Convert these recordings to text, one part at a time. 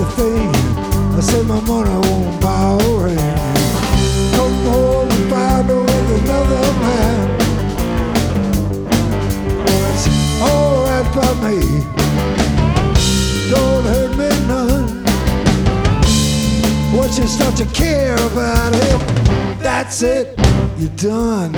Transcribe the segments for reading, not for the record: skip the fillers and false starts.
thing. I said my money won't buy a ring. Come home and find her with another man. It's alright by me. Don't hurt me none. Once you start to care about him, that's it, you're done.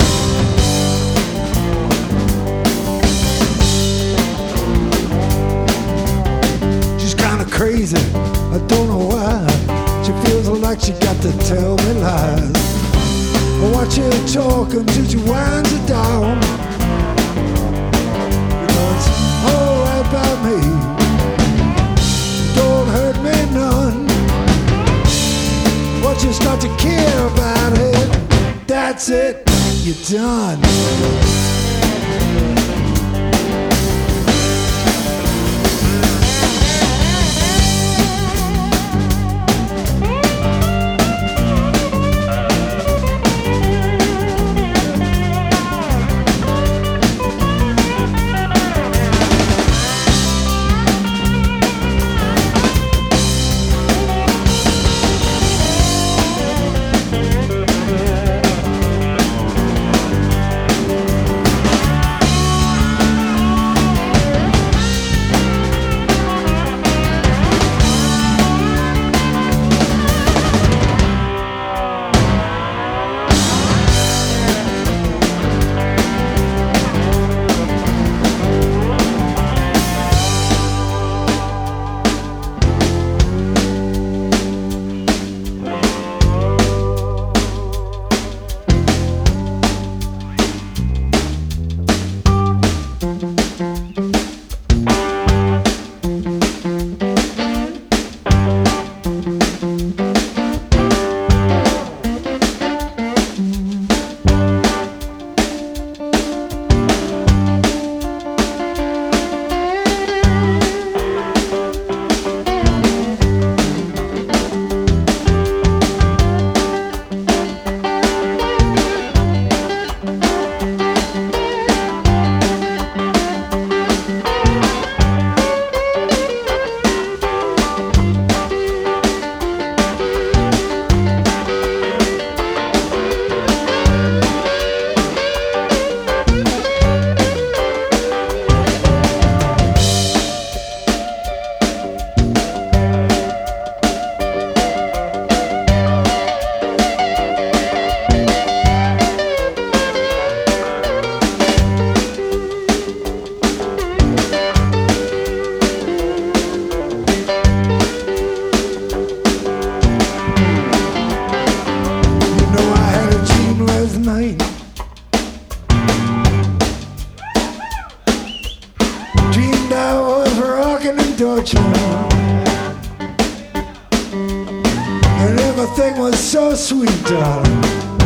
She's kinda crazy, I don't know why. She feels like she got to tell me lies. I watch her talk until she winds it down. You know it's alright by me. Don't hurt me none. Once you start to care about it, that's it, you're done. Dreamed I was rocking in Deutschland, and everything was so sweet, darling,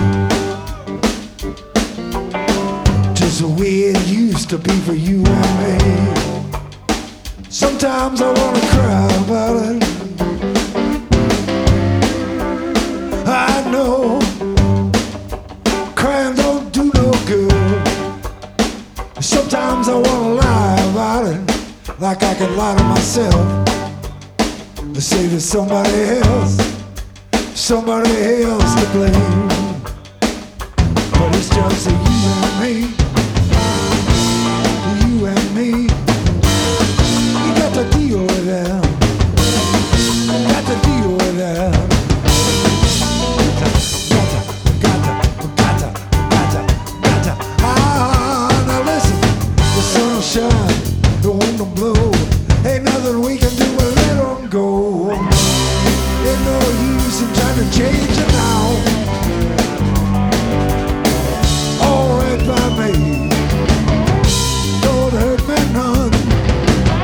just the way it used to be for you and me. Sometimes I wanna cry about it. I know crying don't do no good. Sometimes I wanna lie about it, like I can lie to myself. To say there's somebody else to blame. But it's just you and me, you and me. You got to deal with them, got to deal with them. Now listen, the sun will shine, the wind will blow. Ain't nothing we can do but let them go. Ain't no use in trying to change it now. All right by me, don't hurt me none.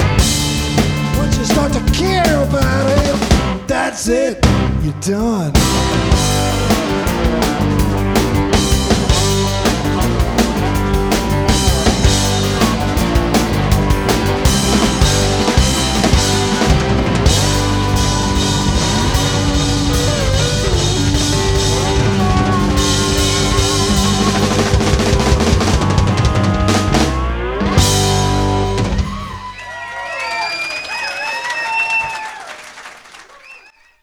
Once you start to care about it, that's it, you're done.